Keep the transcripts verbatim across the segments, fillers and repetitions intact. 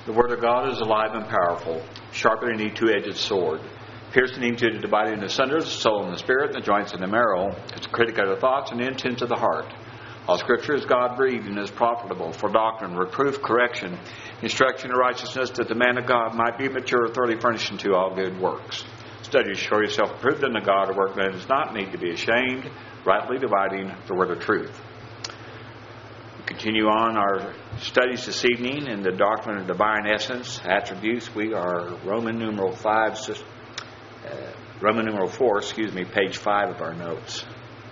The Word of God is alive and powerful, sharper than any two-edged sword, piercing into the dividing asunder the soul and the spirit, and the joints and the marrow. It's a critic of the thoughts and the intents of the heart. All Scripture is God-breathed and is profitable for doctrine, reproof, correction, instruction in righteousness, that the man of God might be mature, thoroughly furnished unto all good works. Study to show yourself approved unto God, a workman does not need to be ashamed, rightly dividing the word of truth. We continue on our studies this evening in the doctrine of divine essence, attributes. We are Roman numeral five, uh, Roman numeral four, excuse me, page five of our notes.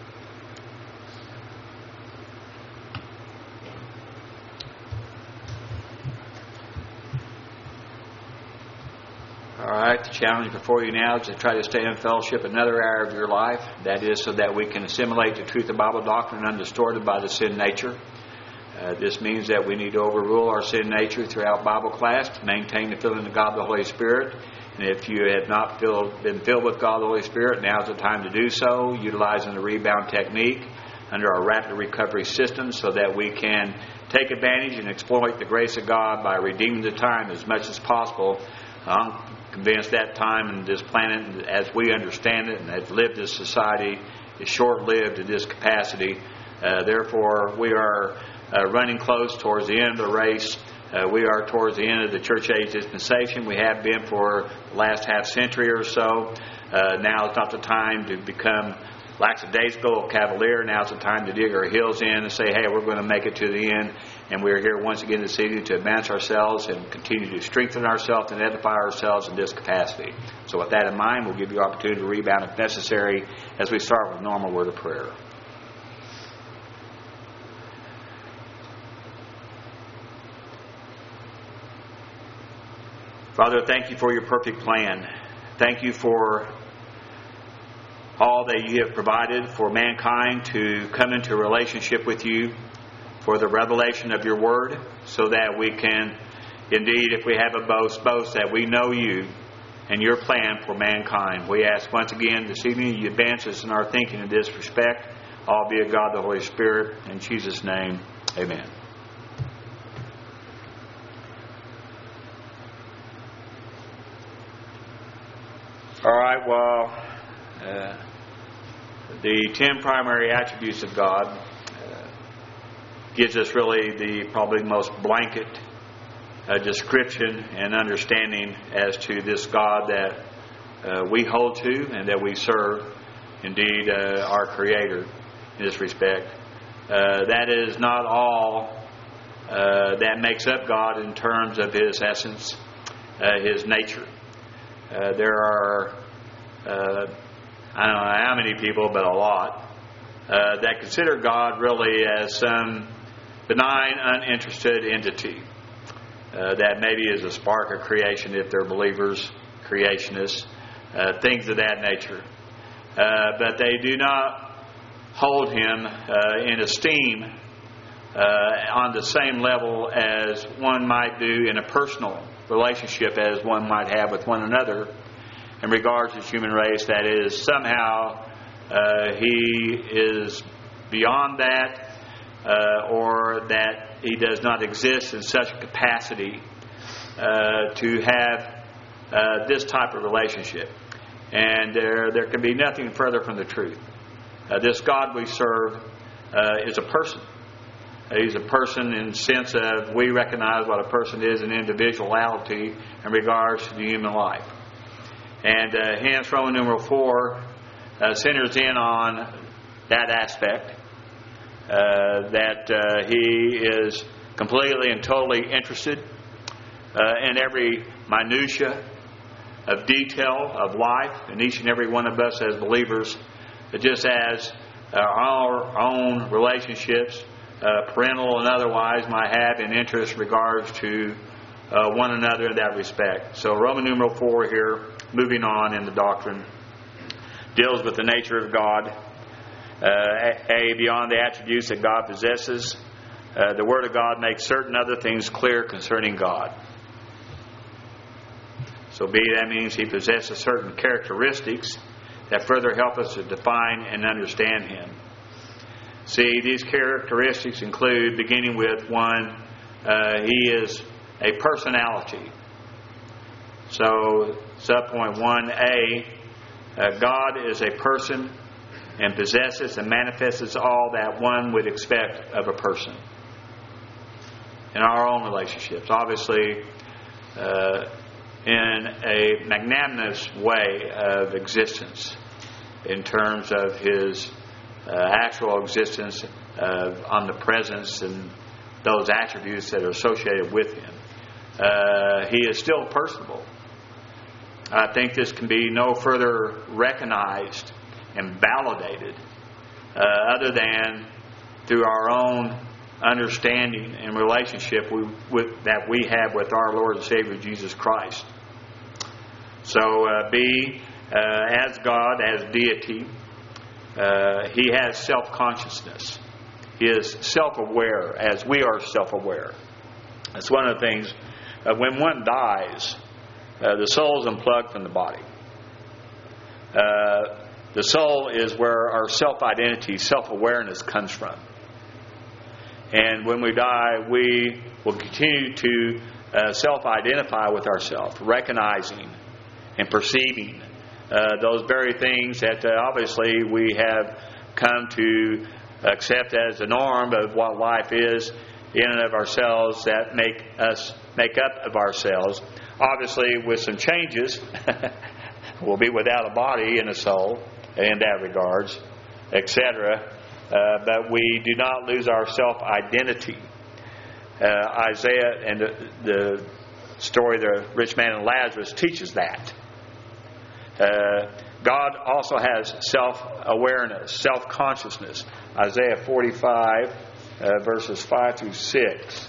All right, the challenge before you now is to try to stay in fellowship another hour of your life. That is so that we can assimilate the truth of Bible doctrine undistorted by the sin nature. Uh, this means that we need to overrule our sin nature throughout Bible class to maintain the filling of God the Holy Spirit. And if you have not filled, been filled with God the Holy Spirit, now's the time to do so, utilizing the rebound technique under our rapid recovery system so that we can take advantage and exploit the grace of God by redeeming the time as much as possible. I'm convinced that time and this planet, as we understand it and have lived this society, is short-lived in this capacity. Uh, therefore, we are uh, running close towards the end of the race. Uh, we are towards the end of the church age dispensation. We have been for the last half century or so. Uh, now is not the time to become lackadaisical cavalier. Now is the time to dig our heels in and say, hey, we're going to make it to the end. And we're here once again this evening to advance ourselves and continue to strengthen ourselves and edify ourselves in this capacity. So with that in mind, we'll give you opportunity to rebound if necessary as we start with normal word of prayer. Father, thank you for your perfect plan. Thank you for all that you have provided for mankind to come into a relationship with you, for the revelation of your word, so that we can, indeed, if we have a boast, boast that we know you and your plan for mankind. We ask once again this evening you advance us in our thinking in this respect, albeit God the Holy Spirit. In Jesus' name, amen. All right, well, uh, the ten primary attributes of God uh, gives us really the probably most blanket uh, description and understanding as to this God that uh, we hold to and that we serve, indeed, uh, our Creator in this respect. Uh, that is not all uh, that makes up God in terms of His essence, uh, His nature. Uh, there are, uh, I don't know how many people, but a lot, uh, that consider God really as some benign, uninterested entity. Uh, that maybe is a spark of creation if they're believers, creationists, uh, things of that nature. Uh, but they do not hold Him uh, in esteem uh, on the same level as one might do in a personal relationship as one might have with one another in regards to the human race. That is, somehow uh, He is beyond that, uh, or that He does not exist in such a capacity uh, to have uh, this type of relationship. And there, there can be nothing further from the truth. Uh, this God we serve uh, is a person. He's a person in the sense of we recognize what a person is in individuality in regards to the human life. And uh, hence Roman numeral four uh, centers in on that aspect, uh, that uh, He is completely and totally interested uh, in every minutia of detail of life, and each and every one of us as believers, just as our own relationships, Uh, parental and otherwise, might have in interest regards to uh, one another in that respect. So Roman numeral four here, moving on in the doctrine, deals with the nature of God. Uh, A, beyond the attributes that God possesses, uh, the Word of God makes certain other things clear concerning God. So B, that means He possesses certain characteristics that further help us to define and understand Him. See, these characteristics include, beginning with one, uh, He is a personality. So, subpoint one A, uh, God is a person and possesses and manifests all that one would expect of a person in our own relationships. Obviously, uh, in a magnanimous way of existence, in terms of His uh, actual existence of omnipresence and those attributes that are associated with Him. Uh, he is still personable. I think this can be no further recognized and validated uh, other than through our own understanding and relationship we, with, that we have with our Lord and Savior Jesus Christ. So uh, B, uh, as God, as deity, uh, He has self-consciousness. He is self-aware as we are self-aware. That's one of the things. Uh, when one dies, uh, the soul is unplugged from the body. Uh, the soul is where our self-identity, self-awareness comes from. And when we die, we will continue to uh, self-identify with ourselves, recognizing and perceiving uh, those very things that uh, obviously we have come to accept as the norm of what life is in and of ourselves, that make us make up of ourselves. Obviously, with some changes, we'll be without a body and a soul in that regards, et cetera. Uh, but we do not lose our self-identity. Uh, Isaiah and the, the story of the rich man and Lazarus teaches that. Uh, God also has self-awareness, self-consciousness. Isaiah forty-five, uh, verses five through six.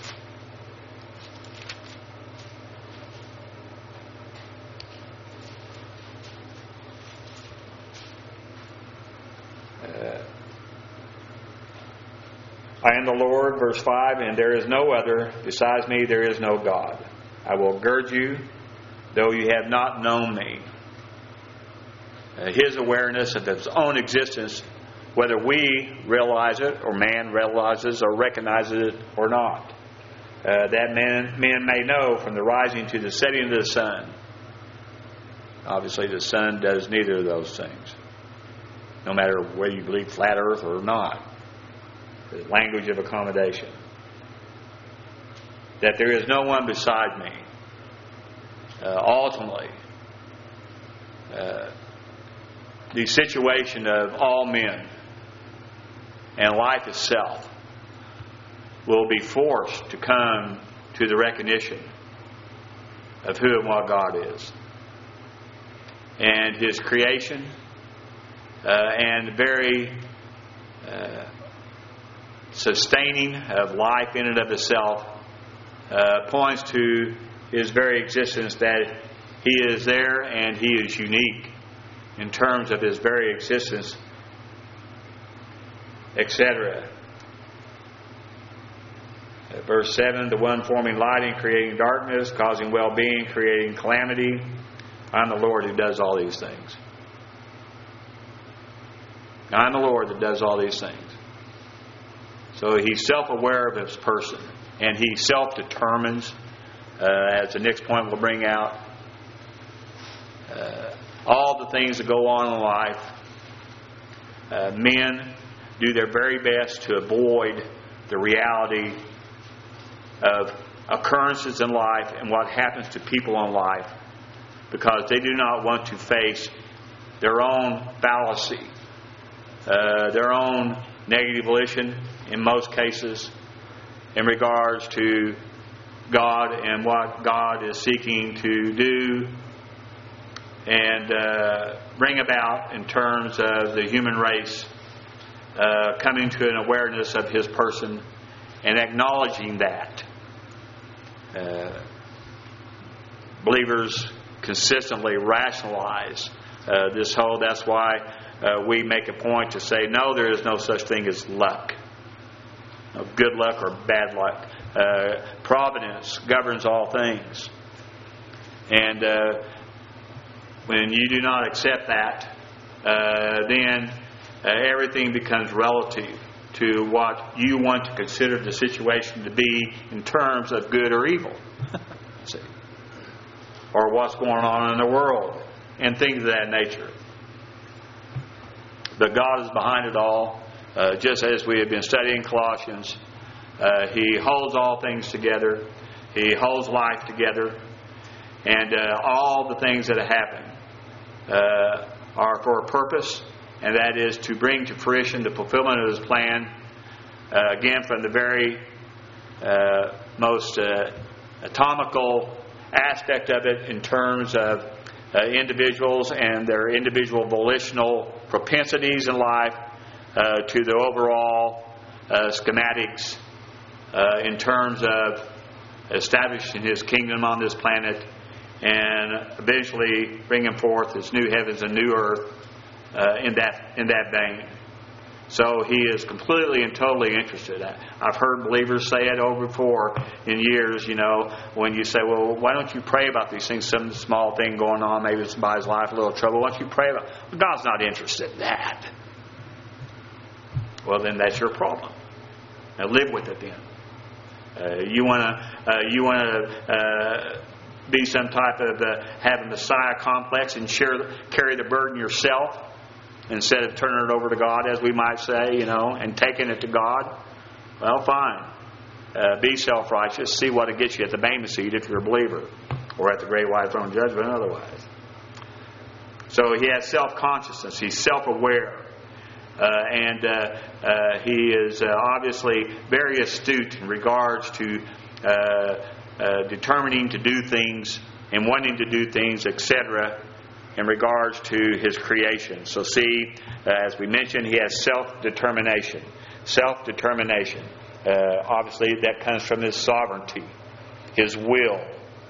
Uh, I am the Lord, verse five, and there is no other. Besides me, there is no God. I will gird you, though you have not known me. Uh, his awareness of His own existence, whether we realize it or man realizes or recognizes it or not. Uh, that men, men may know from the rising to the setting of the sun. Obviously, the sun does neither of those things, no matter whether you believe flat earth or not. The language of accommodation. That there is no one beside me. Uh, ultimately, uh, the situation of all men and life itself will be forced to come to the recognition of who and what God is. And His creation uh, and very uh, sustaining of life in and of itself uh, points to His very existence, that He is there and He is unique in terms of His very existence, et cetera. Verse seven, the one forming light and creating darkness, causing well-being, creating calamity. I'm the Lord who does all these things. I'm the Lord that does all these things. So He's self-aware of His person, and He self-determines, uh, as the next point will bring out, uh, all the things that go on in life. Uh, men do their very best to avoid the reality of occurrences in life and what happens to people in life, because they do not want to face their own fallacy, uh, their own negative volition in most cases in regards to God and what God is seeking to do and uh, bring about in terms of the human race uh, coming to an awareness of His person and acknowledging that. Uh, believers consistently rationalize uh, this whole, that's why uh, we make a point to say, no, there is no such thing as luck. No good luck or bad luck. Uh, providence governs all things. And uh, when you do not accept that, uh, then uh, everything becomes relative to what you want to consider the situation to be in terms of good or evil. See? Or what's going on in the world and things of that nature. But God is behind it all. Uh, just as we have been studying Colossians, uh, He holds all things together. He holds life together. And uh, all the things that have happened uh, are for a purpose, and that is to bring to fruition the fulfillment of His plan. Uh, again, from the very uh, most uh, atomical aspect of it in terms of uh, individuals and their individual volitional propensities in life, uh, to the overall uh, schematics uh, in terms of establishing His kingdom on this planet and eventually bringing forth His new heavens and new earth uh, in that in that vein. So He is completely and totally interested. I've heard believers say it over before in years, you know, when you say, well, why don't you pray about these things? Some small thing going on, maybe somebody's life, a little trouble. Why don't you pray about it? Well, God's not interested in that. Well, then that's your problem. Now live with it then. Uh, you want to uh, you want to uh, be some type of uh, have a Messiah complex and share carry the burden yourself, instead of turning it over to God, as we might say, you know, and taking it to God. Well, fine. Uh, be self-righteous. See what it gets you at the Bema seat if you're a believer, or at the great white throne judgment otherwise. So He has self-consciousness. He's self-aware. Uh, and uh, uh, He is uh, obviously very astute in regards to uh, uh, determining to do things and wanting to do things, et cetera, in regards to His creation. So see, uh, as we mentioned, He has self-determination. Self-determination. Uh, obviously, that comes from His sovereignty, His will.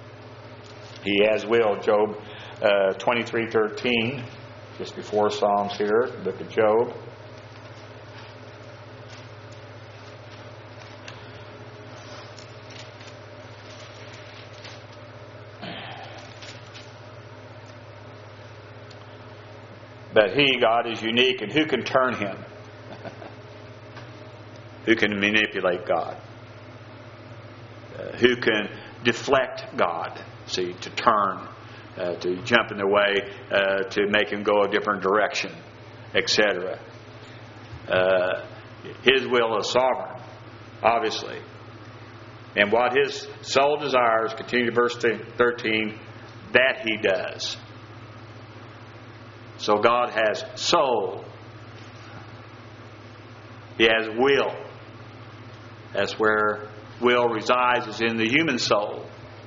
He has will. Job uh, twenty-three thirteen, just before Psalms here, the book of Job. But He, God, is unique, and who can turn Him? Who can manipulate God? Uh, who can deflect God? See, to turn, uh, to jump in the way, uh, to make Him go a different direction, et cetera. Uh, his will is sovereign, obviously. And what His soul desires, continue to verse thirteen, that He does. So God has soul. He has will. That's where will resides, is in the human soul.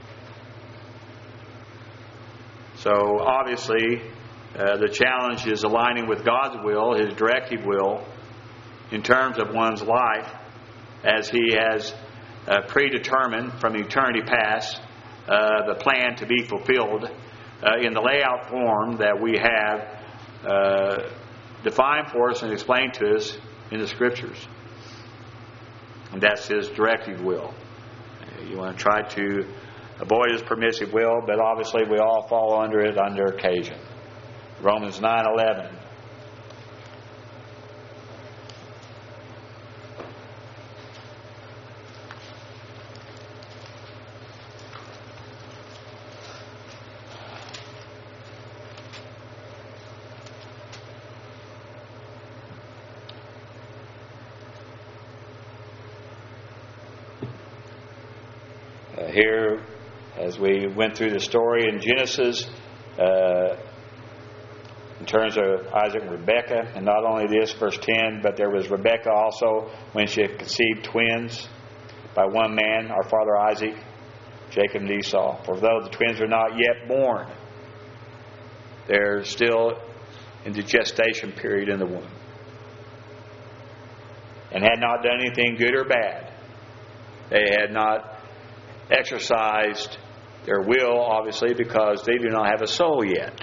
So obviously, uh, the challenge is aligning with God's will, His directive will, in terms of one's life, as He has uh, predetermined from eternity past uh, the plan to be fulfilled uh, in the layout form that we have Uh, defined for us and explained to us in the Scriptures. And that's His directive will. You want to try to avoid His permissive will, but obviously we all fall under it under occasion. Romans nine eleven. Uh, here, as we went through the story in Genesis, uh, in terms of Isaac and Rebekah, and not only this, verse ten, but there was Rebekah also when she had conceived twins by one man, our father Isaac, Jacob and Esau. For though the twins are not yet born, they're still in the gestation period in the womb, and had not done anything good or bad. They had not exercised their will, obviously, because they do not have a soul yet.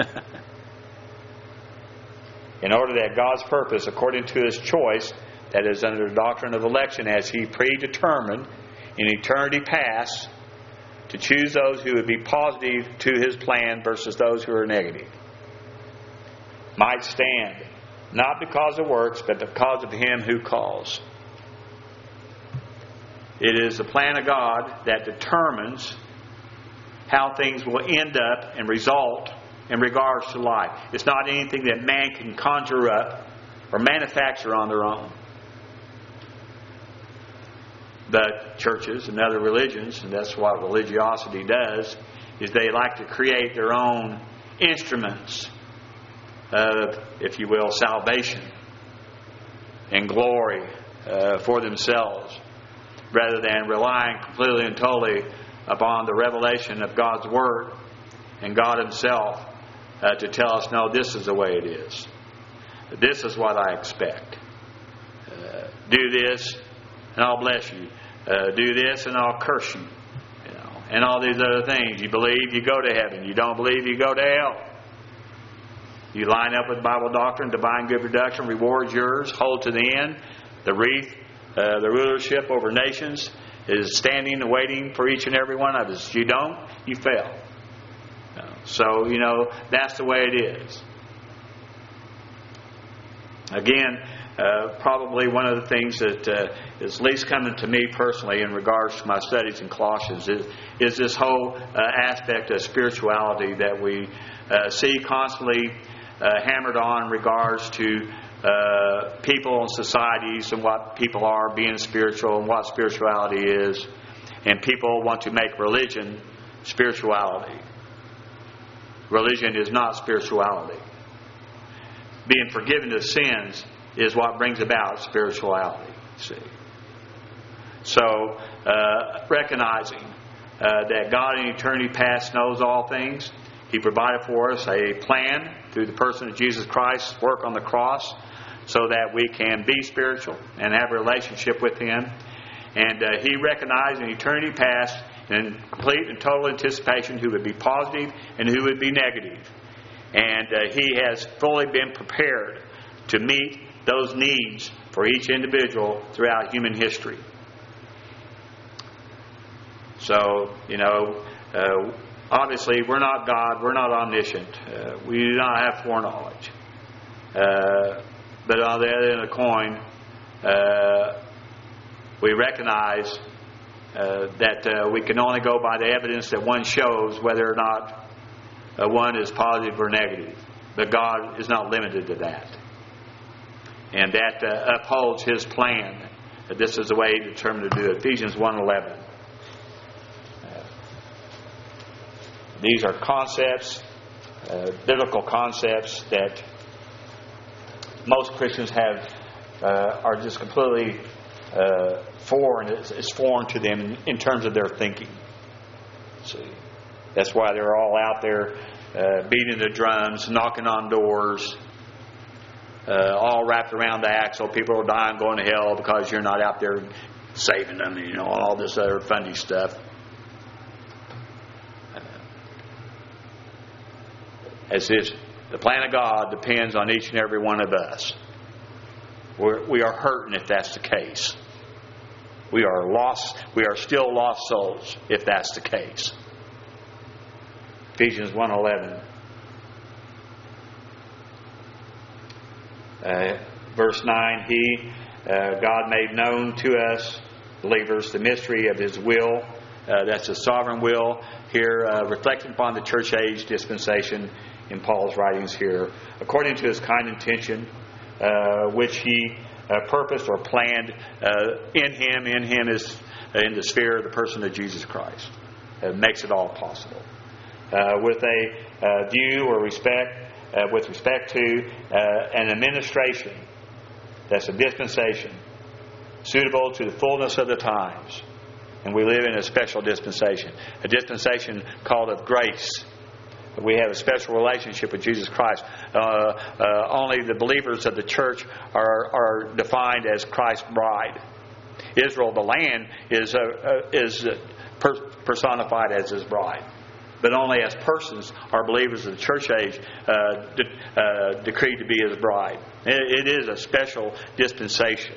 In order that God's purpose, according to His choice, that is under the doctrine of election, as He predetermined in eternity past, to choose those who would be positive to His plan versus those who are negative, might stand, not because of works, but because of Him who calls. It is the plan of God that determines how things will end up and result in regards to life. It's not anything that man can conjure up or manufacture on their own. But churches and other religions, and that's what religiosity does, is they like to create their own instruments of, if you will, salvation and glory uh, for themselves, rather than relying completely and totally upon the revelation of God's Word and God Himself uh, to tell us, no, this is the way it is. This is what I expect. Uh, do this and I'll bless you. Uh, do this and I'll curse you. You know, and all these other things. You believe, you go to heaven. You don't believe, you go to hell. You line up with Bible doctrine, divine good production, rewards yours, hold to the end. The wreath, uh, the rulership over nations is standing and waiting for each and every one of us. If you don't, you fail. So, you know, that's the way it is. Again, uh, probably one of the things that uh, is least coming to me personally in regards to my studies in Colossians is, is this whole uh, aspect of spirituality that we uh, see constantly uh, hammered on in regards to uh, people and societies and what people are being spiritual and what spirituality is. And people want to make religion spirituality. Religion is not spirituality. Being forgiven of sins is what brings about spirituality. See, so uh, recognizing uh, that God in eternity past knows all things, He provided for us a plan through the person of Jesus Christ's work on the cross, so that we can be spiritual and have a relationship with Him. And uh, He recognized in eternity past, in complete and total anticipation, who would be positive and who would be negative. And uh, He has fully been prepared to meet those needs for each individual throughout human history. So, you know, uh, obviously we're not God, we're not omniscient, uh, we do not have foreknowledge. Uh, but on the other end of the coin, uh, we recognize uh, that uh, we can only go by the evidence that one shows whether or not uh, one is positive or negative. But God is not limited to that. And that uh, upholds His plan. This is the way He determined to do it. Ephesians one eleven. Uh, these are concepts, uh, biblical concepts that most Christians have uh, are just completely uh, foreign. It's, it's foreign to them in, in terms of their thinking. See, that's why they're all out there uh, beating the drums, knocking on doors, uh, all wrapped around the axle. People are dying, going to hell because you're not out there saving them. You know, all this other funny stuff. As if the plan of God depends on each and every one of us. We're, we are hurting if that's the case. We are lost. We are still lost souls if that's the case. Ephesians one eleven. Uh, verse nine. He, uh, God made known to us, believers, the mystery of His will. Uh, that's the sovereign will here, uh, reflecting upon the church age dispensation in Paul's writings here, according to His kind intention, uh, which He uh, purposed or planned uh, in Him. In Him is uh, in the sphere of the person of Jesus Christ. It makes it all possible. Uh, with a uh, view or respect, uh, with respect to uh, an administration, that's a dispensation, suitable to the fullness of the times. And we live in a special dispensation, a dispensation called of grace. We have a special relationship with Jesus Christ. Uh, uh, only the believers of the church are, are defined as Christ's bride. Israel, the land, is uh, uh, is per- personified as His bride. But only as persons are believers of the church age uh, de- uh, decreed to be His bride. It, it is a special dispensation.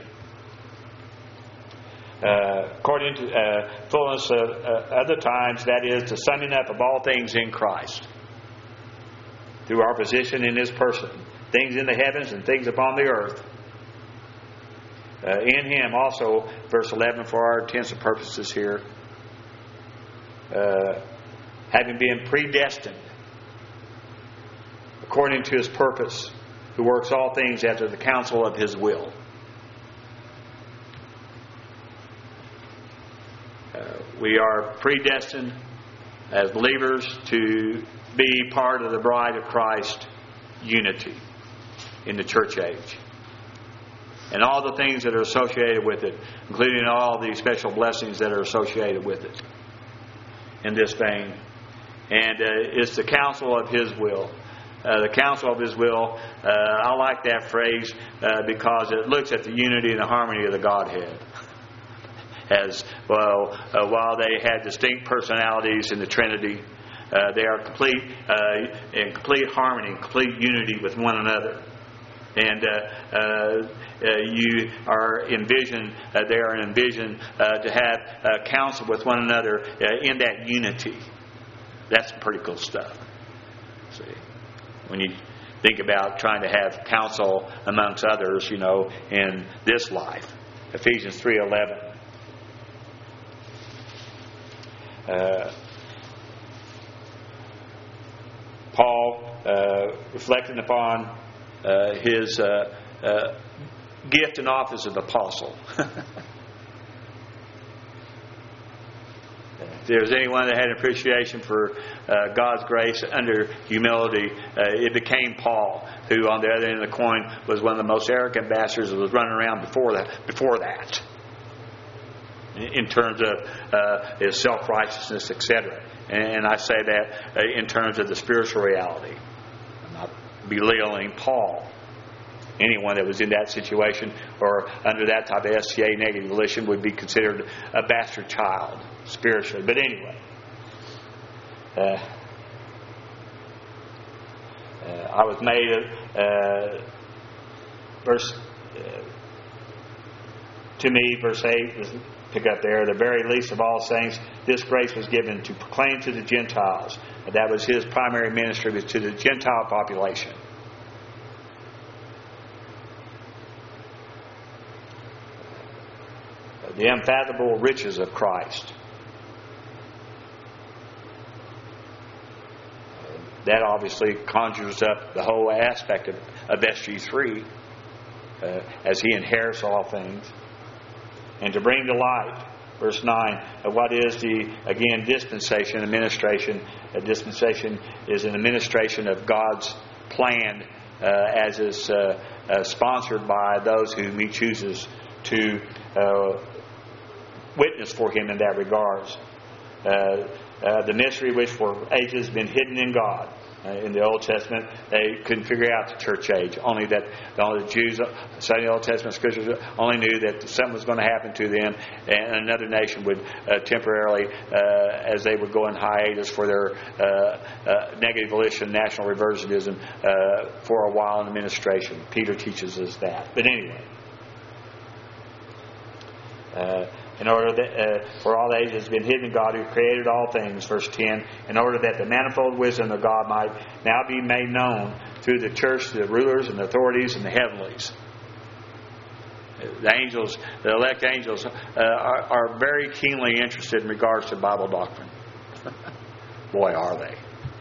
Uh, according to uh, fullness of uh, other times, that is the summing up of all things in Christ. Through our position in His person, things in the heavens and things upon the earth. Uh, in Him also, verse eleven, for our intents and purposes here, uh, having been predestined according to His purpose, who works all things after the counsel of His will. Uh, we are predestined as believers to be part of the bride of Christ unity in the church age. And all the things that are associated with it, including all the special blessings that are associated with it in this vein. And uh, it's the counsel of His will. Uh, the counsel of His will, uh, I like that phrase uh, because it looks at the unity and the harmony of the Godhead. As well, uh, while they had distinct personalities in the Trinity, uh, they are complete uh, in complete harmony, complete unity with one another. And uh, uh, uh, you are envisioned, uh, they are envisioned uh, to have uh, counsel with one another uh, in that unity. That's pretty cool stuff. See, when you think about trying to have counsel amongst others, you know, in this life, Ephesians three eleven. Uh, Paul, uh, reflecting upon uh, his uh, uh, gift and office of apostle. If there's anyone that had an appreciation for uh, God's grace under humility, uh, it became Paul, who on the other end of the coin was one of the most arrogant bastards that was running around before that. Before that. In terms of uh, his self-righteousness, et cetera. And I say that uh, in terms of the spiritual reality. I'm not belittling Paul. Anyone that was in that situation or under that type of S T A negative volition would be considered a bastard child spiritually. But anyway, uh, uh, I was made uh, verse uh, to me, verse eight. Pick up there, the very least of all saints, this grace was given to proclaim to the Gentiles. That was his primary ministry, was to the Gentile population. The unfathomable riches of Christ. That obviously conjures up the whole aspect of, of S G three uh, as he inherits all things. And to bring to light, verse nine, of what is the, again, dispensation, administration. A dispensation is an administration of God's plan uh, as is uh, uh, sponsored by those whom He chooses to uh, witness for Him in that regards. Uh, uh, the mystery which for ages has been hidden in God. Uh, in the Old Testament, they couldn't figure out the church age. Only that only the Jews, studying the Old Testament scriptures, only knew that something was going to happen to them, and another nation would uh, temporarily, uh, as they would go in hiatus for their uh, uh, negative volition, national reversionism, uh, for a while in administration. Peter teaches us that. But anyway. Uh, in order that, uh, for all ages has been hidden in God who created all things, verse ten, in order that the manifold wisdom of God might now be made known through the church to the rulers and authorities in the heavenlies. The angels, the elect angels, uh, are, are very keenly interested in regards to Bible doctrine. Boy, are they.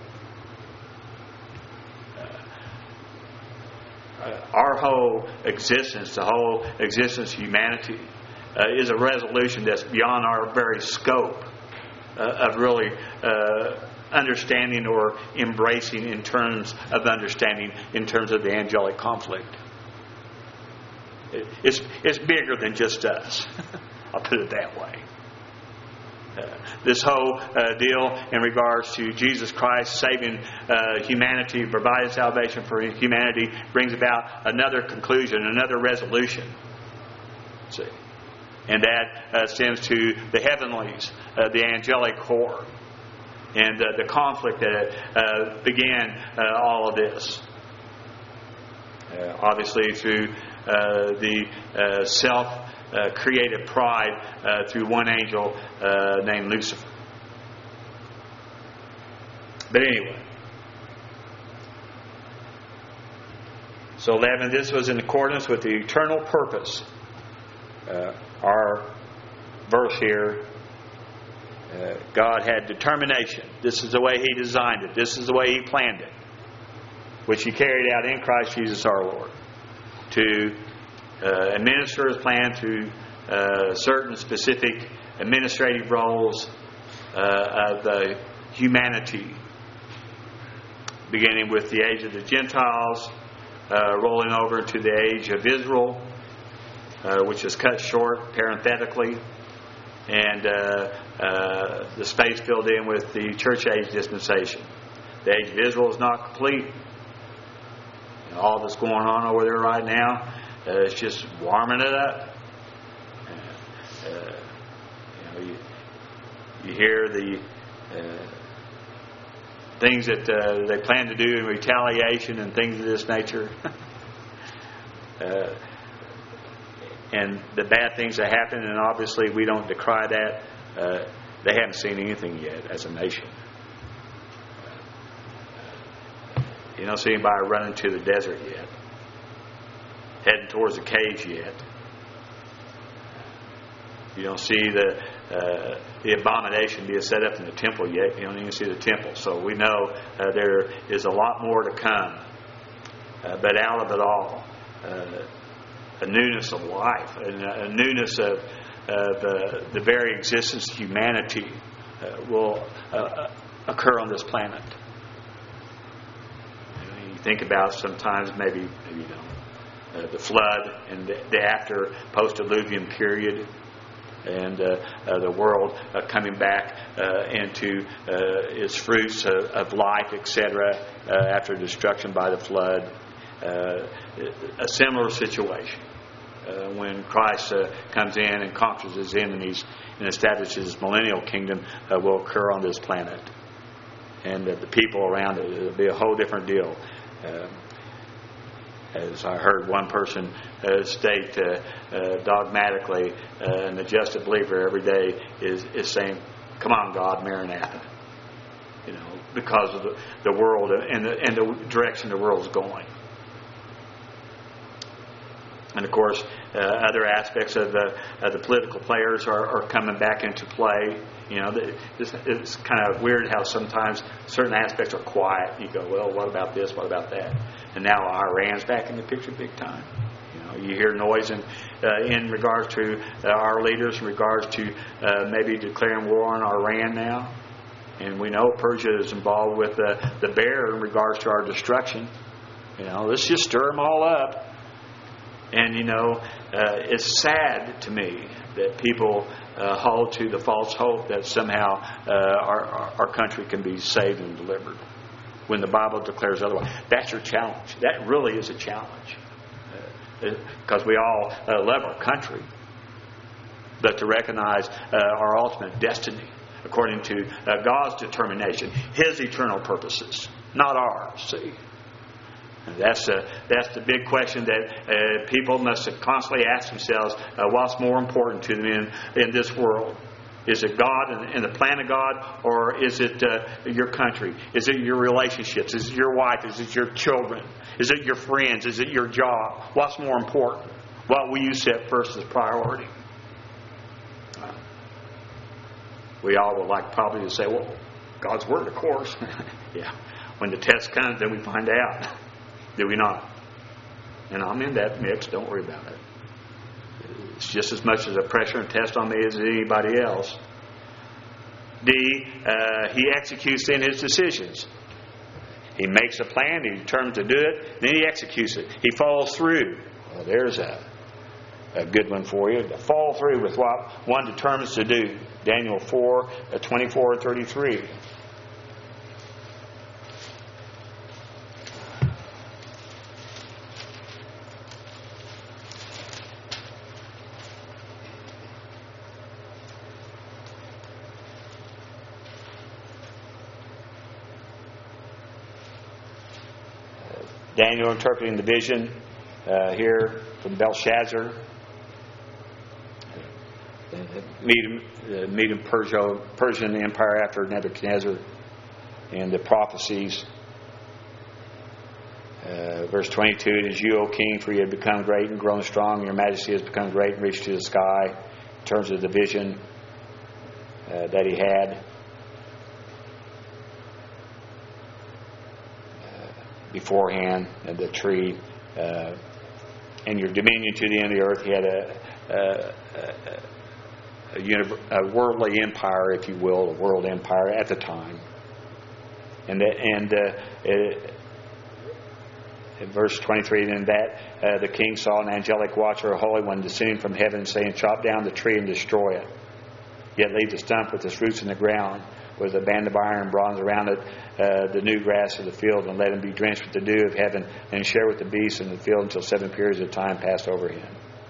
Uh, our whole existence, the whole existence of humanity, Uh, is a resolution that's beyond our very scope uh, of really uh, understanding or embracing in terms of understanding in terms of the angelic conflict. It, it's, it's bigger than just us. I'll put it that way. Uh, this whole uh, deal in regards to Jesus Christ saving uh, humanity, providing salvation for humanity, brings about another conclusion, another resolution. See? And that uh, stems to the heavenlies, uh, the angelic corps, and uh, the conflict that uh, began uh, all of this. Uh, obviously through uh, the uh, self-created uh, pride uh, through one angel uh, named Lucifer. But anyway. So eleven, this was in accordance with the eternal purpose. Uh, our verse here Uh, God had determination. This is the way He designed it. This is the way He planned it, which He carried out in Christ Jesus our Lord, to uh, administer His plan through uh, certain specific administrative roles uh, of the humanity, beginning with the age of the Gentiles, uh, rolling over into the age of Israel, uh, which is cut short parenthetically, and uh, uh, the space filled in with the church age dispensation. The age of Israel is not complete. All that's going on over there right now, uh, it's just warming it up. Uh, uh, you know, you, you hear the uh, things that uh, they plan to do in retaliation and things of this nature. uh, and the bad things that happen, and obviously we don't decry that. Uh, they haven't seen anything yet as a nation. You don't see anybody running to the desert yet, heading towards the caves yet. You don't see the uh, the abomination being set up in the temple yet. You don't even see the temple. So we know uh, there is a lot more to come. Uh, but out of it all, uh, a newness of life, and a newness of, of uh, the very existence of humanity uh, will uh, occur on this planet. You think about sometimes, maybe, maybe you don't, uh, the flood and the, the after post-diluvian period, and uh, uh, the world uh, coming back uh, into uh, its fruits of, of life, et cetera, uh, after destruction by the flood. Uh, a similar situation uh, when Christ uh, comes in and conquers His enemies and establishes His millennial kingdom uh, will occur on this planet. And uh, the people around it, it'll be a whole different deal. Uh, As I heard one person uh, state uh, uh, dogmatically, uh, an adjusted believer every day is, is saying, "Come on, God, Maranatha." You know, because of the, the world and the, and the direction the world's going. And of course, uh, other aspects of the of the political players are, are coming back into play. You know, it's, it's kind of weird how sometimes certain aspects are quiet. You go, well, what about this? What about that? And now Iran's back in the picture big time. You know, you hear noise in, uh, in regards to uh, our leaders, in regards to uh, maybe declaring war on Iran now. And we know Persia is involved with uh, the bear in regards to our destruction. You know, let's just stir them all up. And, you know, uh, it's sad to me that people uh, hold to the false hope that somehow uh, our, our country can be saved and delivered, when the Bible declares otherwise. That's your challenge. That really is a challenge. Because uh, we all uh, love our country. But to recognize uh, our ultimate destiny according to uh, God's determination, His eternal purposes, not ours, see. And that's uh, that's the big question that uh, people must constantly ask themselves: uh, what's more important to them in, in this world? Is it God and, and the plan of God, or is it uh, your country? Is it your relationships? Is it your wife? Is it your children? Is it your friends? Is it your job? What's more important? What will you set first as priority? Uh, we all would like probably to say, well, God's Word, of course. Yeah. When the test comes, then we find out. Do we not? And I'm in that mix. Don't worry about it. It's just as much as a pressure and test on me as anybody else. D, uh, He executes in His decisions. He makes a plan. He determines to do it. Then He executes it. He follows through. Well, there's a, a good one for you. To follow through with what one determines to do. Daniel four, twenty-four, thirty-three. Daniel interpreting the vision uh, here from Belshazzar. Medium, uh, medium Persia, Persian Empire after Nebuchadnezzar, and the prophecies. Uh, verse twenty-two, "It is you, O King, for you have become great and grown strong. Your majesty has become great and reached to the sky." In terms of the vision. uh, that he had uh, beforehand, and the tree, uh, and your dominion to the end of the earth. He had a, a, a, a, univ- a worldly empire, if you will, a world empire at the time. And the, and uh, it, in verse twenty-three, then that uh, the king saw an angelic watcher, a holy one, descending from heaven, saying, "Chop down the tree and destroy it. Yet leave the stump with its roots in the ground, with a band of iron and bronze around it, uh, the new grass of the field, and let him be drenched with the dew of heaven, and share with the beasts in the field until seven periods of time pass over him."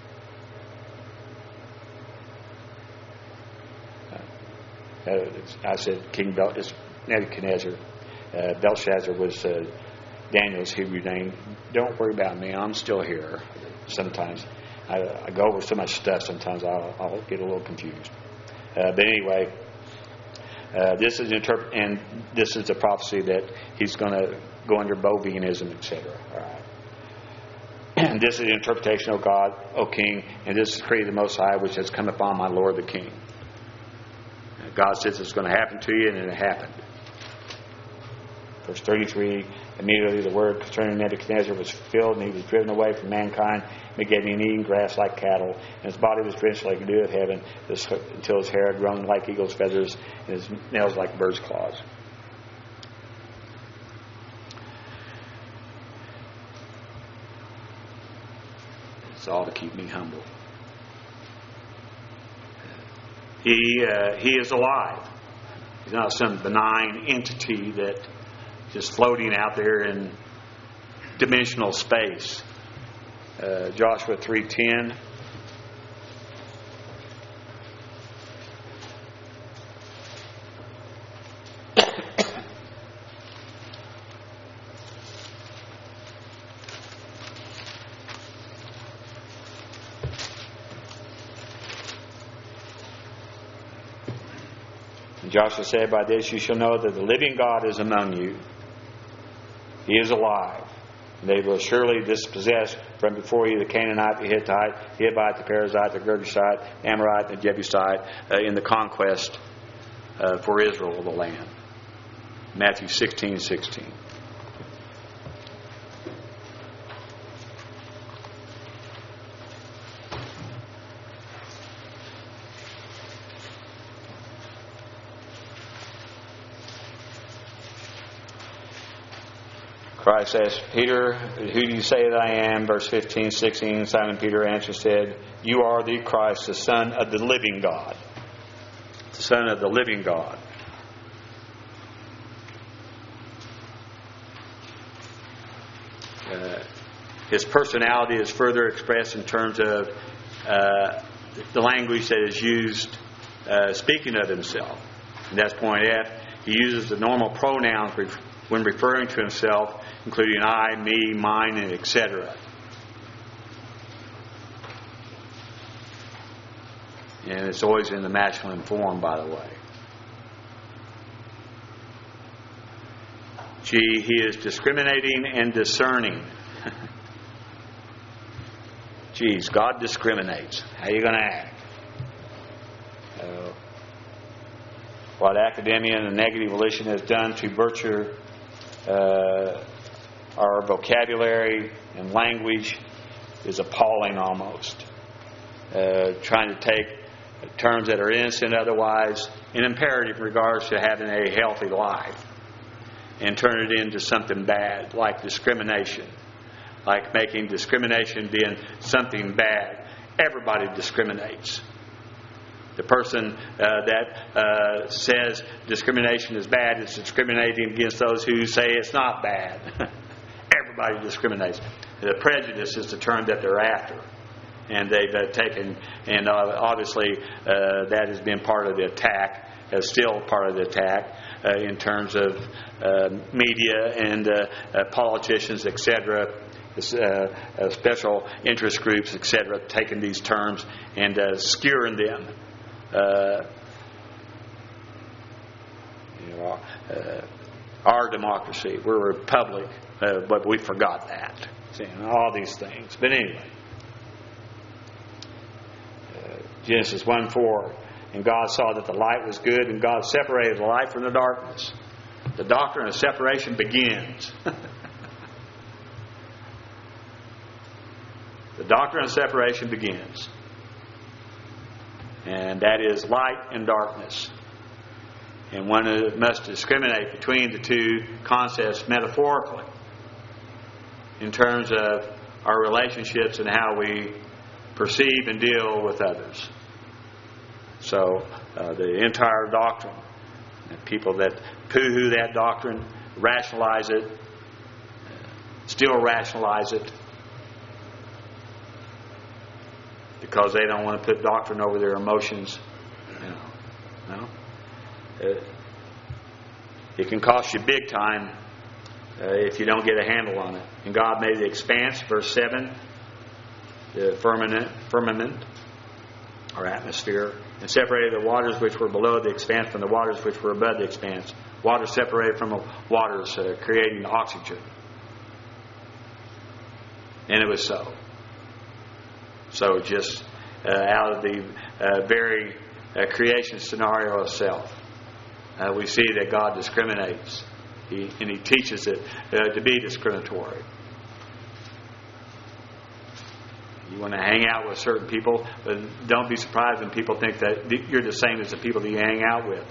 Uh, I said King Bel- it's Nebuchadnezzar. Uh, Belshazzar was uh, Daniel's Hebrew name. Don't worry about me. I'm still here. Sometimes I, I go over so much stuff. Sometimes I'll, I'll get a little confused. Uh, but anyway, uh, this is interpret, and this is a prophecy that he's going to go under Bovianism, et cetera. All right. And this is the interpretation of God, O King, and this is the decree of the Most High, which has come upon my Lord the King. God says it's going to happen to you, and it happened. Verse thirty-three, immediately the word concerning Nebuchadnezzar was fulfilled, and he was driven away from mankind, and began eating grass like cattle, and his body was drenched like the dew of heaven, until his hair had grown like eagle's feathers, and his nails like bird's claws. It's all to keep me humble. He uh, he is alive. He's not some benign entity that just floating out there in dimensional space. Uh, Joshua three ten. Joshua said, "By this you shall know that the living God is among you. He is alive. And they will surely dispossess from before you the Canaanite, the Hittite, the Hivite, the Perizzite, the Girgashite, the Amorite, the Jebusite, uh, in the conquest uh, for Israel of the land." Matthew sixteen sixteen. Christ asked Peter, "Who do you say that I am?" Verse fifteen, sixteen, Simon Peter answered, said, "You are the Christ, the Son of the living God." The Son of the living God. Uh, his personality is further expressed in terms of uh, the language that is used uh, speaking of himself. And that's point F. He uses the normal pronouns when referring to himself, including I, me, mine, and et cetera. And it's always in the masculine form, by the way. G, he is discriminating and discerning. Geez, God discriminates. How are you going to act? Uh, what academia and the negative volition has done to butcher uh, our vocabulary and language is appalling almost. Uh, trying to take terms that are innocent otherwise in imperative regards to having a healthy life and turn it into something bad, like discrimination, like making discrimination being something bad. Everybody discriminates. The person uh, that uh, says discrimination is bad is discriminating against those who say it's not bad. Everybody discriminates. The prejudice is the term that they're after. And they've uh, taken, and uh, obviously uh, that has been part of the attack, uh, still part of the attack uh, in terms of uh, media and uh, uh, politicians, et cetera, uh, uh, special interest groups, et cetera, taking these terms and uh, skewering them. Uh, you know, uh, our democracy, we're a republic, uh, but we forgot that. See, all these things. But anyway. Genesis one four, And God saw that the light was good, and God separated the light from the darkness. The doctrine of separation begins. The doctrine of separation begins. And that is light and darkness. And one must discriminate between the two concepts metaphorically in terms of our relationships and how we perceive and deal with others. So uh, the entire doctrine, people that poo-hoo that doctrine, rationalize it, still rationalize it, because they don't want to put doctrine over their emotions. You know, no. It, it can cost you big time uh, if you don't get a handle on it. And God made the expanse, verse seven, the firmament, firmament or atmosphere, and separated the waters which were below the expanse from the waters which were above the expanse. Water separated from the waters, uh, creating oxygen. And it was so. So just uh, out of the uh, very uh, creation scenario itself, uh, we see that God discriminates. He, and He teaches it uh, to be discriminatory. You want to hang out with certain people, but don't be surprised when people think that you're the same as the people that you hang out with.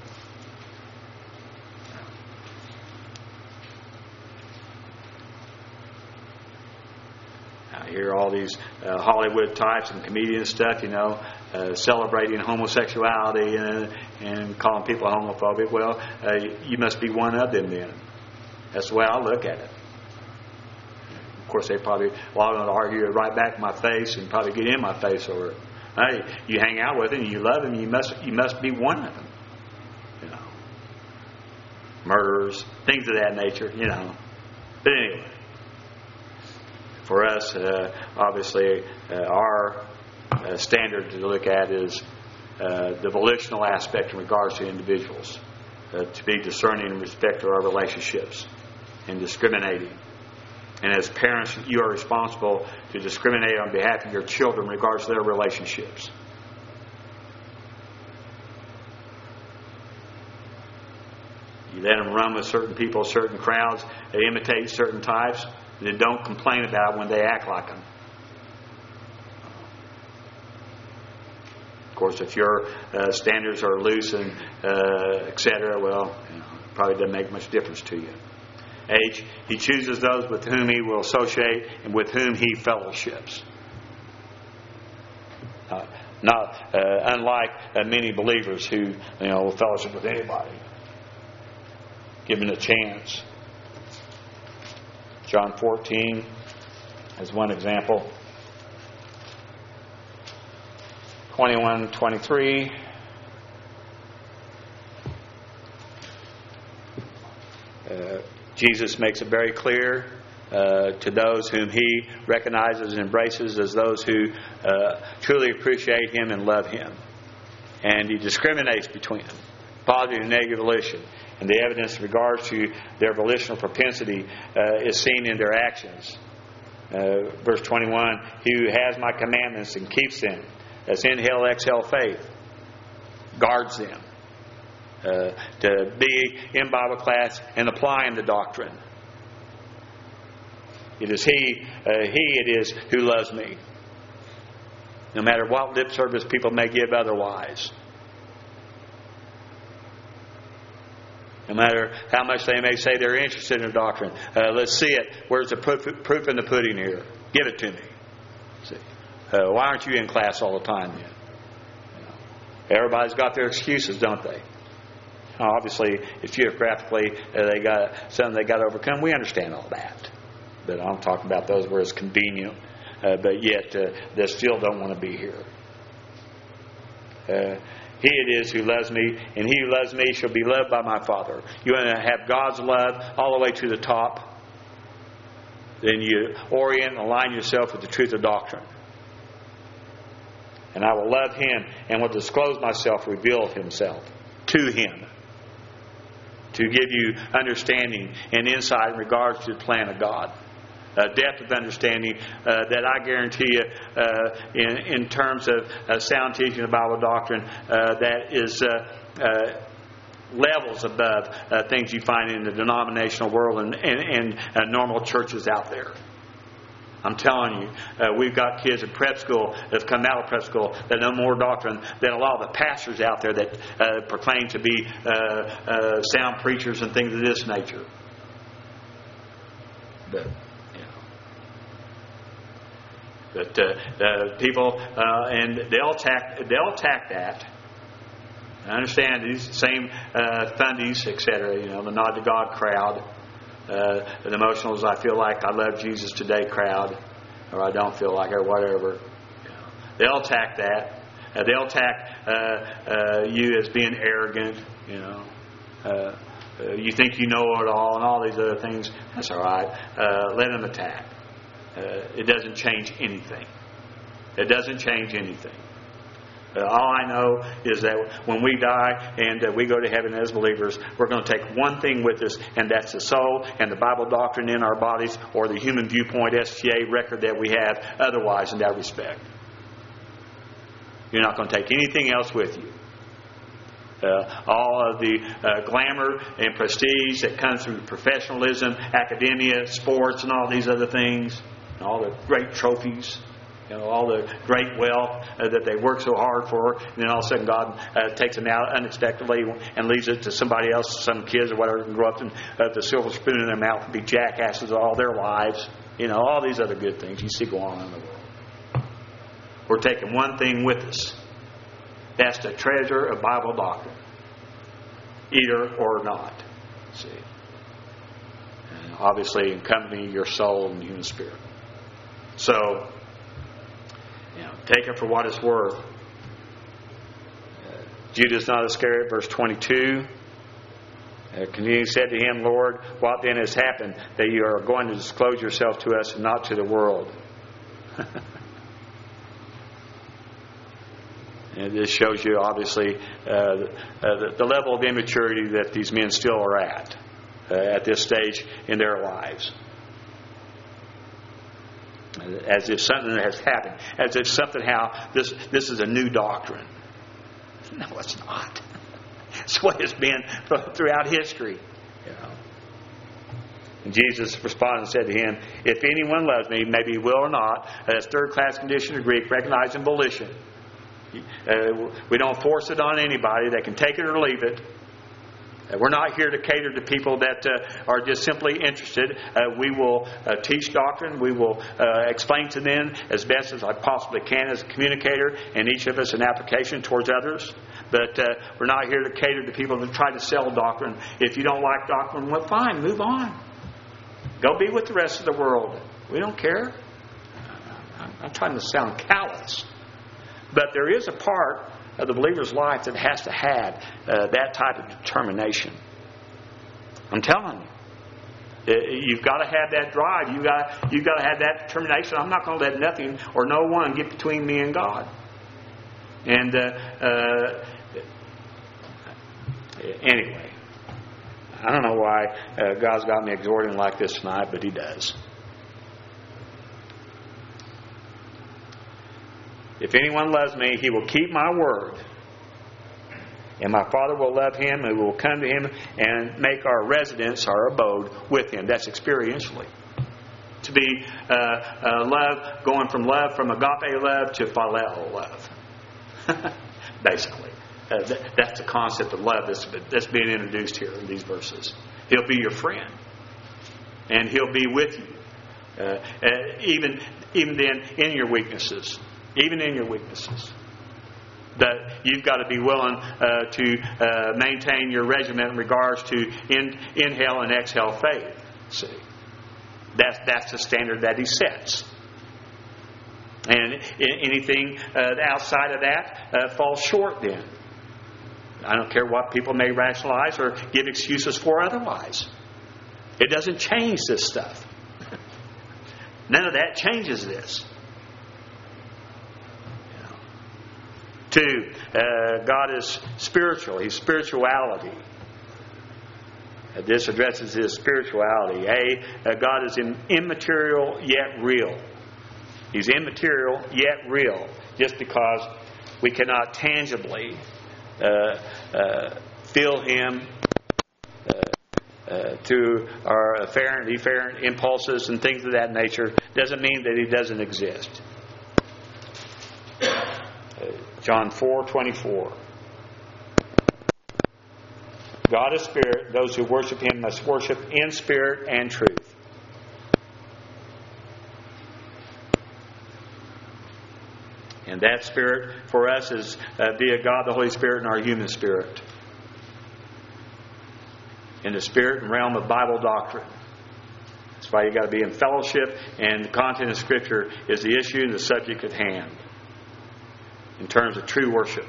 I hear all these uh, Hollywood types and comedian stuff, you know, uh, celebrating homosexuality and, and calling people homophobic. Well, uh, you must be one of them then. That's the way I look at it. Of course, they probably, a lot of them argue it right back in my face and probably get in my face over it. Hey, you hang out with them, you love them, you must you must be one of them. You know, murderers, things of that nature. You know, but anyway, for us, uh, obviously, uh, our uh, standard to look at is uh, the volitional aspect in regards to individuals, uh, to be discerning in respect to our relationships and discriminating. And as parents, you are responsible to discriminate on behalf of your children in regards to their relationships. You let them run with certain people, certain crowds. They imitate certain types. And then don't complain about it when they act like them. Of course, if your uh, standards are loose and uh, et cetera, well, you know, it probably doesn't make much difference to you. H, He chooses those with whom He will associate and with whom He fellowships. Uh, not uh, unlike uh, many believers who, you know, will fellowship with anybody, given a chance. John fourteen as one example. twenty-one, twenty-three. Uh, Jesus makes it very clear uh, to those whom He recognizes and embraces as those who uh, truly appreciate Him and love Him. And He discriminates between them, positive and negative volition. And the evidence in regards to their volitional propensity uh, is seen in their actions. Uh, verse twenty-one, He who has my commandments and keeps them, that's inhale, exhale faith, guards them. Uh, to be in Bible class and applying the doctrine. It is He, uh, He it is who loves me. No matter what lip service people may give otherwise. No matter how much they may say they're interested in the doctrine. Uh, let's see it. Where's the proof, proof in the pudding here? Give it to me. See. Uh, why aren't you in class all the time then? You know, everybody's got their excuses, don't they? Obviously, it's geographically uh, they got something they got to overcome. We understand all that, but I'm talking about those where it's convenient, uh, but yet uh, they still don't want to be here. Uh, he it is who loves me, and he who loves me shall be loved by my Father. You want to have God's love all the way to the top, then you orient and align yourself with the truth of doctrine. And I will love Him and will disclose myself, reveal Himself to Him, to give you understanding and insight in regards to the plan of God. uh, depth of understanding uh, that I guarantee you, uh, in in terms of uh, sound teaching of Bible doctrine, uh, that is uh, uh, levels above uh, things you find in the denominational world and and, and uh, normal churches out there. I'm telling you, uh, we've got kids in prep school that have come out of prep school that know more doctrine than a lot of the pastors out there that uh, proclaim to be uh, uh, sound preachers and things of this nature. But, you know, but uh, uh, people, uh, and they'll attack, they'll attack that. I understand these same uh, fundies, et cetera. You know, the nod to God crowd. Uh, the emotionals, I feel like I love Jesus today crowd, or I don't feel like it, or whatever. You know, they'll attack that. Uh, they'll attack uh, uh, you as being arrogant. You know, uh, uh, you think you know it all, and all these other things. That's all right. Uh, let them attack. Uh, it doesn't change anything. It doesn't change anything. Uh, all I know is that when we die and uh, we go to heaven as believers, we're going to take one thing with us, and that's the soul and the Bible doctrine in our bodies, or the human viewpoint S T A record that we have otherwise in that respect. You're not going to take anything else with you. Uh, all of the uh, glamour and prestige that comes through professionalism, academia, sports, and all these other things, and all the great trophies. You know, all the great wealth uh, that they work so hard for, and then all of a sudden God uh, takes them out unexpectedly and leaves it to somebody else, some kids or whatever, can grow up and uh, the silver spoon in their mouth and be jackasses all their lives. You know, all these other good things you see go on in the world. We're taking one thing with us. That's the treasure of Bible doctrine. Either or not. See? And obviously accompany your soul and human spirit. So, you know, take it for what it's worth. Uh, Judas not Iscariot, verse twenty-two. Uh, he said to him, Lord, what then has happened that you are going to disclose yourself to us and not to the world? And this shows you, obviously, uh, uh, the, the level of immaturity that these men still are at, uh, at this stage in their lives. As if something has happened. As if somehow this this is a new doctrine. No, it's not. It's what it's been throughout history. You know. And Jesus responded and said to him, if anyone loves me, maybe he will or not. That's third-class condition of Greek, recognizing volition. Uh, we don't force it on anybody. They can take it or leave it. We're not here to cater to people that uh, are just simply interested. Uh, we will uh, teach doctrine. We will uh, explain to them as best as I possibly can as a communicator, and each of us an application towards others. But uh, we're not here to cater to people that try to sell doctrine. If you don't like doctrine, well, fine, move on. Go be with the rest of the world. We don't care. I'm not trying to sound callous. But there is a part of the believer's life that has to have uh, that type of determination. I'm telling you, you've got to have that drive. You got you've got to have that determination. I'm not going to let nothing or no one get between me and God. And uh, uh, anyway, I don't know why uh, God's got me exhorting like this tonight, but He does. If anyone loves me, he will keep my word. And my Father will love him, and we will come to him and make our residence, our abode, with him. That's experientially. To be uh, uh, love, going from love, from agape love to phileo love. Basically. Uh, that, that's the concept of love that's, that's being introduced here in these verses. He'll be your friend. And He'll be with you. Uh, uh, even, even then, in your weaknesses. Even in your weaknesses. But you've got to be willing uh, to uh, maintain your regimen in regards to in, inhale and exhale faith. See, that's that's the standard that He sets. And anything uh, outside of that uh, falls short. Then I don't care what people may rationalize or give excuses for otherwise. It doesn't change this stuff. None of that changes this. Two, uh, God is spiritual. He's spirituality. Uh, this addresses His spirituality. A, uh, God is im- immaterial yet real. He's immaterial yet real, just because we cannot tangibly uh, uh, feel Him uh, uh, through our afferent, efferent impulses and things of that nature, doesn't mean that He doesn't exist. Uh, John four twenty-four. God is spirit. Those who worship Him must worship in spirit and truth. And that spirit for us is uh, via God the Holy Spirit and our human spirit. In the spirit and realm of Bible doctrine. That's why you've got to be in fellowship, and the content of Scripture is the issue and the subject at hand in terms of true worship.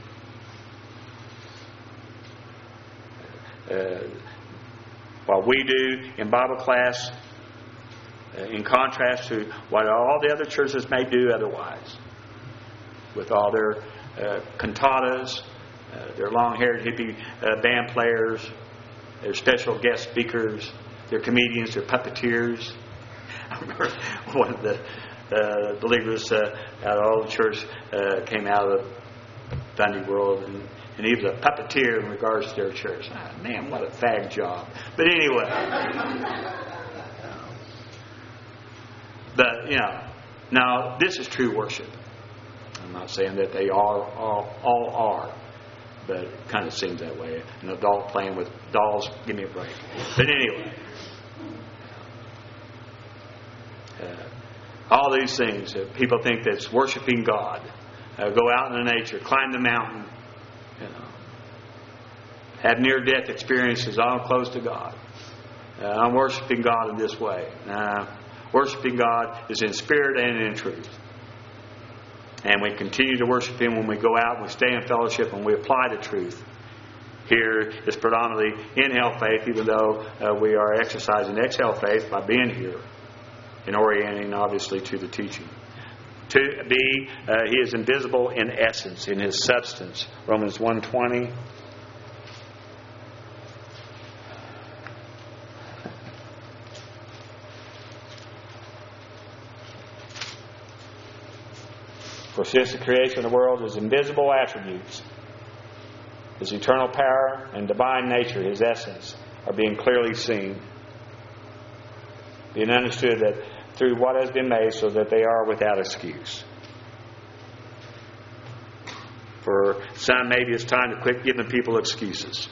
Uh, what we do in Bible class, uh, in contrast to what all the other churches may do otherwise, with all their uh, cantatas, uh, their long-haired hippie uh, band players, their special guest speakers, their comedians, their puppeteers. I remember one of the uh, believers uh, out of the old church uh, came out of the Sunday world, and, and he was a puppeteer in regards to their church. Ah, man, what a fag job. But anyway. But, you know, now this is true worship. I'm not saying that they all, all, all are. But it kind of seems that way. An adult playing with dolls, give me a break. But anyway. Uh, all these things, uh, people think that's worshiping God. Uh, go out in the nature, climb the mountain. You know, have near-death experiences all close to God. Uh, I'm worshiping God in this way. Uh, worshiping God is in spirit and in truth. And we continue to worship Him when we go out, we stay in fellowship, and we apply the truth. Here is predominantly inhale faith, even though uh, we are exercising exhale faith by being here and orienting, obviously, to the teaching. To be, uh, He is invisible in essence, in His substance. Romans one twenty. For since the creation of the world, His invisible attributes, His eternal power and divine nature, His essence, are being clearly seen, being understood that through what has been made, so that they are without excuse. For some, maybe it's time to quit giving people excuses.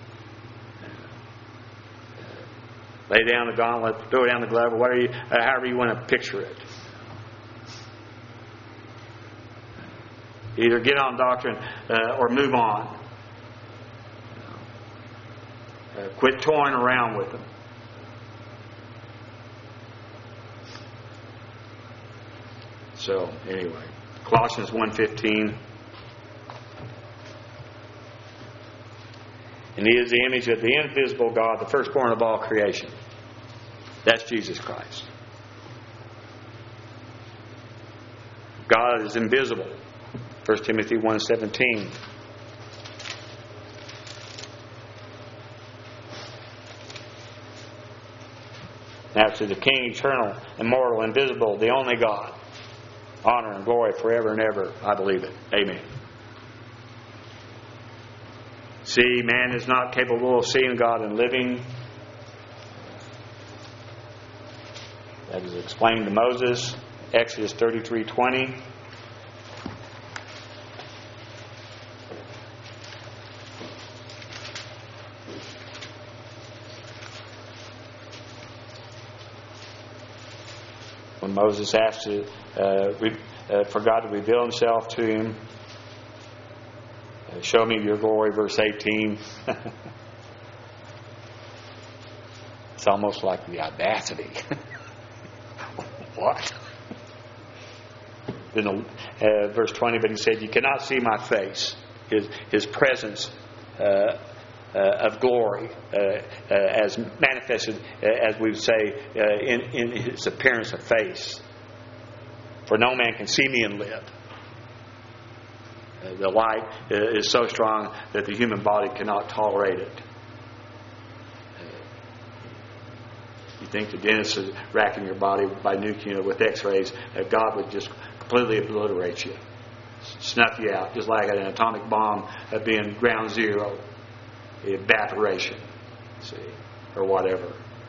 Lay down the gauntlet, throw down the glove, or whatever you, uh, however you want to picture it. Either get on doctrine uh, or move on. Uh, quit toying around with them. So, anyway, Colossians one fifteen. And He is the image of the invisible God, the firstborn of all creation. That's Jesus Christ. God is invisible. First Timothy one seventeen. Now to the King, eternal, immortal, invisible, the only God, honor and glory forever and ever. I believe it. Amen. See, man is not capable of seeing God and living. That is explained to Moses, Exodus thirty-three twenty. When Moses asked to, uh, re- uh, for God to reveal Himself to him, uh, show me your glory, verse eighteen. It's almost like the audacity. What? Then uh, verse twenty, but He said, you cannot see my face. His, his presence uh, uh, of glory uh, uh, as manifested, uh, as we would say, uh, in, in His appearance of face. For no man can see me and live. Uh, the light uh, is so strong that the human body cannot tolerate it. Uh, think the dentist is racking your body by nuking it with x-rays, that God would just completely obliterate you, snuff you out, just like an atomic bomb at being ground zero, evaporation, see, or whatever.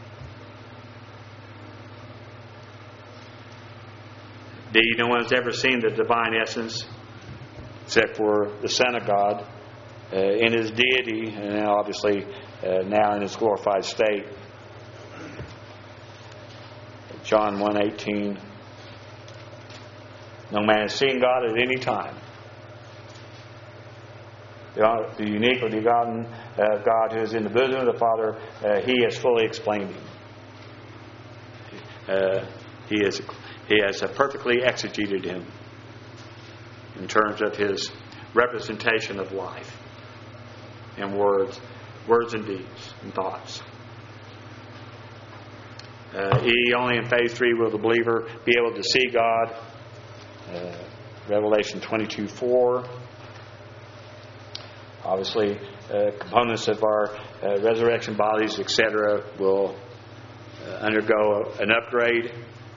Indeed, no one has ever seen the divine essence except for the Son of God uh, in His deity, and now obviously uh, now in His glorified state. John one eighteen. No man has seen God at any time. The, the unique or begotten uh, God who is in the bosom of the Father, uh, He has fully explained Him. Uh, he has He has uh, perfectly exegeted Him in terms of His representation of life and words, words and deeds and thoughts. Uh, he, only in phase three will the believer be able to see God. Uh, Revelation twenty-two four. Obviously, uh, components of our uh, resurrection bodies, et cetera, will uh, undergo an upgrade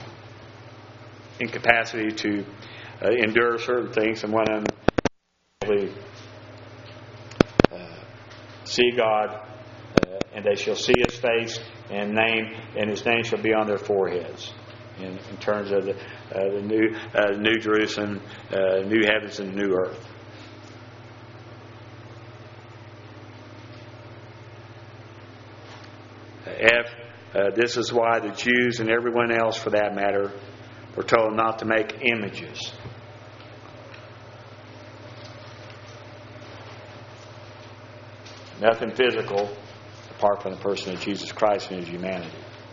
in capacity to uh, endure certain things, and one of them will uh, see God, uh, and they shall see His face, and name, and His name shall be on their foreheads. In, in terms of the, uh, the new uh, New Jerusalem, uh, new heavens and new earth. F. Uh, this is why the Jews and everyone else, for that matter, were told not to make images. Nothing physical apart from the person of Jesus Christ and His humanity.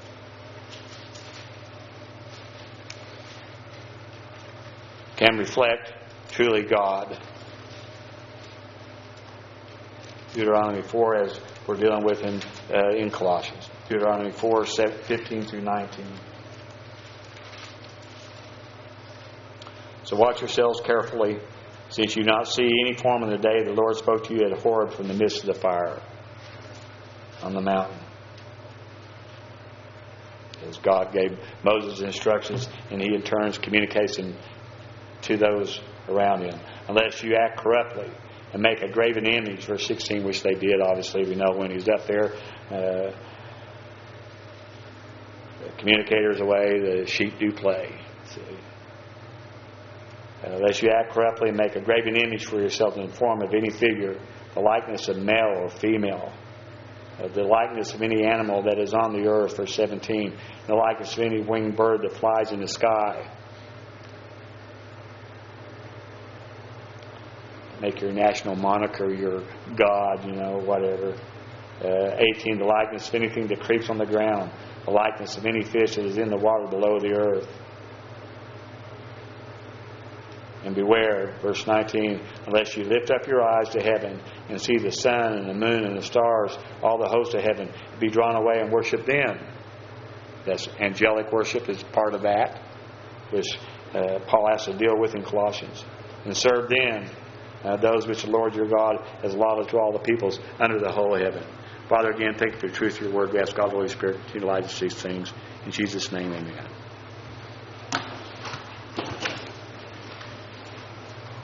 Can reflect truly God. Deuteronomy four, as we're dealing with in, uh, in Colossians. Deuteronomy four, fifteen through nineteen. So watch yourselves carefully, since you not see any form in the day the Lord spoke to you at Horeb from the midst of the fire on the mountain. As God gave Moses instructions, and he in turn communicates them to those around him. Unless you act corruptly and make a graven image, verse sixteen, which they did, obviously. We know when he's up there, uh, the communicator's away, the sheep do play. See? Uh, unless you act corruptly and make a graven image for yourself in the form of any figure, the likeness of male or female, uh, the likeness of any animal that is on the earth, verse seventeen, the likeness of any winged bird that flies in the sky. Make your national moniker your God, you know, whatever. Uh, eighteen, the likeness of anything that creeps on the ground, the likeness of any fish that is in the water below the earth. And beware, verse nineteen, unless you lift up your eyes to heaven and see the sun and the moon and the stars, all the hosts of heaven, be drawn away and worship them. That's angelic worship is part of that, which uh, Paul has to deal with in Colossians. And serve them, uh, those which the Lord your God has allotted to all the peoples under the whole heaven. Father, again, thank you for the truth of your word. We ask God, the Holy Spirit, to light us these things. In Jesus' name, amen.